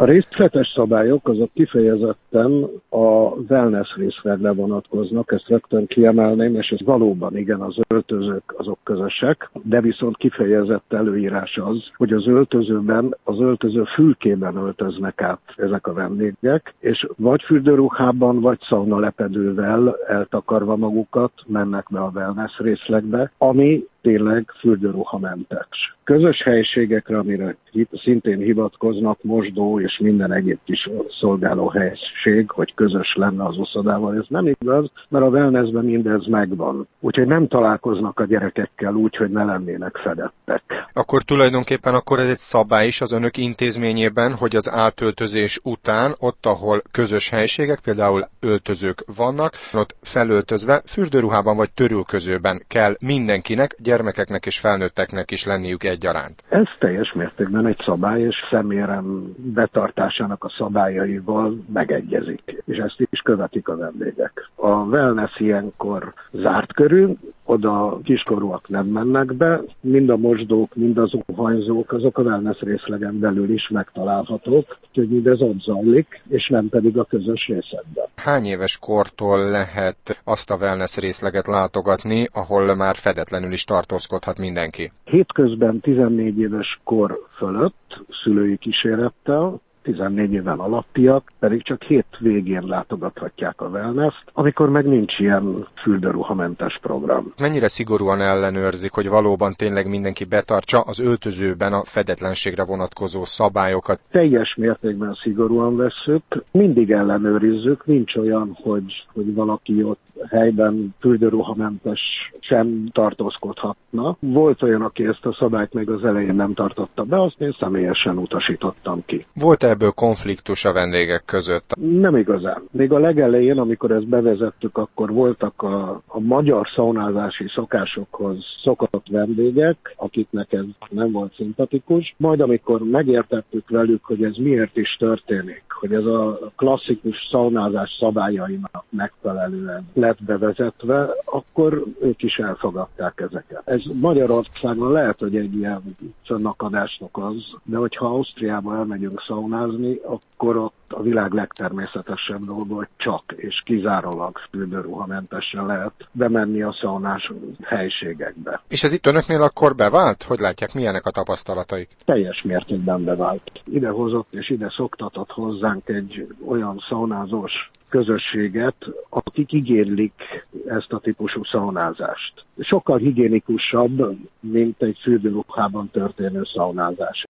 A részletes szabályok azok kifejezetten a wellness részlegre vonatkoznak, ezt rögtön kiemelném, és ez valóban igen, az öltözők azok közösek, de viszont kifejezett előírás az, hogy az öltözőben, az öltöző fülkében öltöznek át ezek a vendégek, és vagy fürdőruhában, vagy szaunalepedővel eltakarva magukat mennek be a wellness részlegbe, ami tényleg fürdőruhamentes. Közös helyiségekre, amire szintén hivatkoznak, mosdó és minden egyéb kis szolgáló helység, hogy közös lenne az uszodával, ez nem igaz, mert a wellnessben mindez megvan. Úgyhogy nem találkoznak a gyerekekkel úgy, hogy ne lennének fedettek. Akkor tulajdonképpen ez egy szabály is az önök intézményében, hogy az átöltözés után, ott, ahol közös helységek, például öltözők vannak, ott felöltözve, fürdőruhában vagy törülközőben kell mindenkinek, gyermekeknek és felnőtteknek is lenniük egyaránt. Ez teljes mértékben egy szabály, és személyem betartásának a szabályaival megegyezik, és ezt is követik a vendégek. A wellness ilyenkor zárt körül, oda kiskorúak nem mennek be, mind a mosdók, mind az zuhanyzók, azok a wellness részlegen belül is megtalálhatók, úgyhogy mindez ott zajlik, és nem pedig a közös részekben. Hány éves kortól lehet azt a wellness részleget látogatni, ahol már fedetlenül is tartózkodhat mindenki? Hétközben 14 éves kor fölött, szülői kísérettel, 14 éven alattiak pedig csak hét végén látogathatják a wellness-t, amikor meg nincs ilyen fürdőruhamentes program. Mennyire szigorúan ellenőrzik, hogy valóban tényleg mindenki betartsa az öltözőben a fedetlenségre vonatkozó szabályokat? Teljes mértékben szigorúan vesszük, mindig ellenőrizzük, nincs olyan, hogy valaki ott helyben fürdőruhamentes sem tartózkodhatna. Volt olyan, aki ezt a szabályt még az elején nem tartotta be, azt én személyesen utasítottam ki. Volt ebből konfliktus a vendégek között? Nem igazán. Még a legelején, amikor ezt bevezettük, akkor voltak a magyar szaunázási szokásokhoz szokott vendégek, akiknek ez nem volt szimpatikus. Majd amikor megértettük velük, hogy ez miért is történik, hogy ez a klasszikus szaunázás szabályainak megfelelően lett bevezetve, akkor ők is elfogadták ezeket. Ez Magyarországon lehet, hogy egy ilyen fönnakadást okoz, de hogyha Ausztriába elmegyünk szaunázni, akkor ott a világ legtermészetesebb dolga, hogy csak és kizárólag fürdőruhamentesen lehet bemenni a szaunás helységekbe. És ez itt önöknél akkor bevált? Hogy látják, milyenek a tapasztalataik? Teljes mértékben bevált. Idehozott és ide szoktatott hozzánk egy olyan szaunázós közösséget, akik ígérlik ezt a típusú szaunázást. Sokkal higiénikusabb, mint egy fürdőruhában történő szaunázás.